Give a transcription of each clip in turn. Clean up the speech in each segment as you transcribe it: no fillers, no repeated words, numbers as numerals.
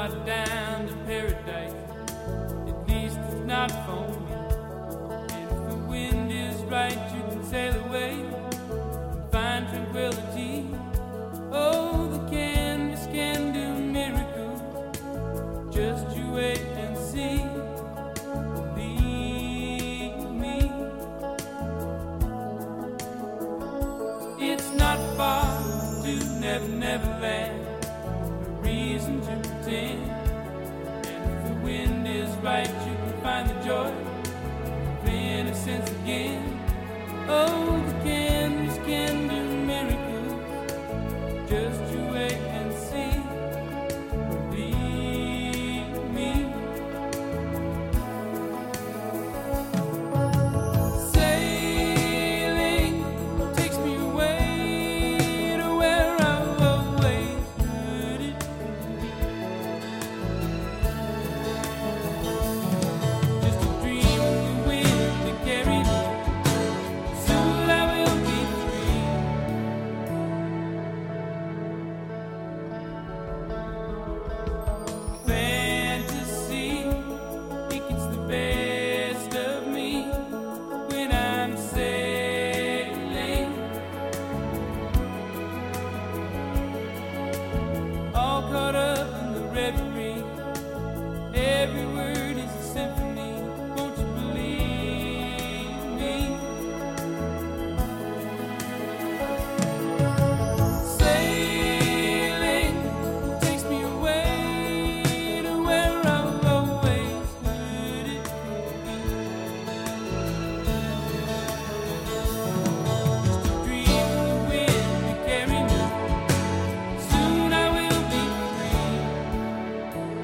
not down to paradise. At least it's not for me. And if the wind is right, you can sail away and find tranquility. Oh, the canvas can do miracles. Just you wait and see. Believe me. It's not far to Never Never Land. No reason to pretend. And if the wind is right, you can find the joy of innocence again. Oh, the canvas can do miracles. Just you wait and see. Believe me. Sailing takes me away to where I've always heard it. Just a dream of the wind that carried me. Soon I will be free. Fantasy, it gets the best of me when I'm sailing. All caught up in the reverie. Every word is a symphony. Won't you believe me? Sailing takes me away to where I've always heard it. Just a dream of the wind to carry me. Soon I will be free.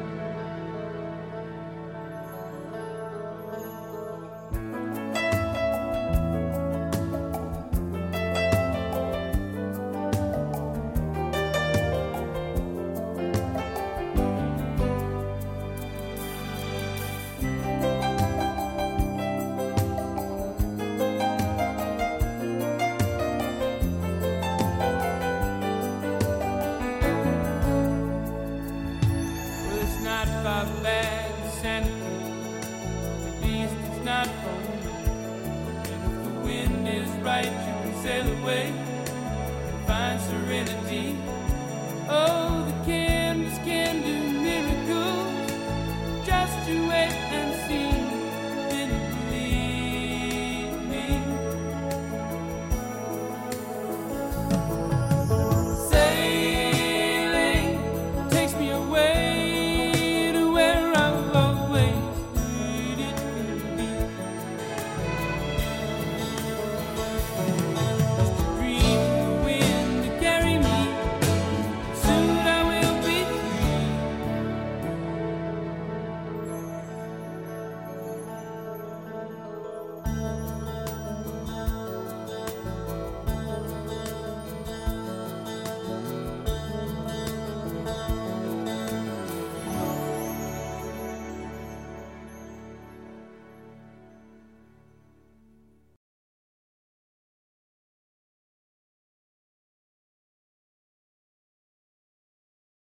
Well, it's not far back to Santa Cruz. At least it's not for me. And if the wind is right, you can sail away and find serenity. Oh, the canvas can do miracles. Just you wait and see.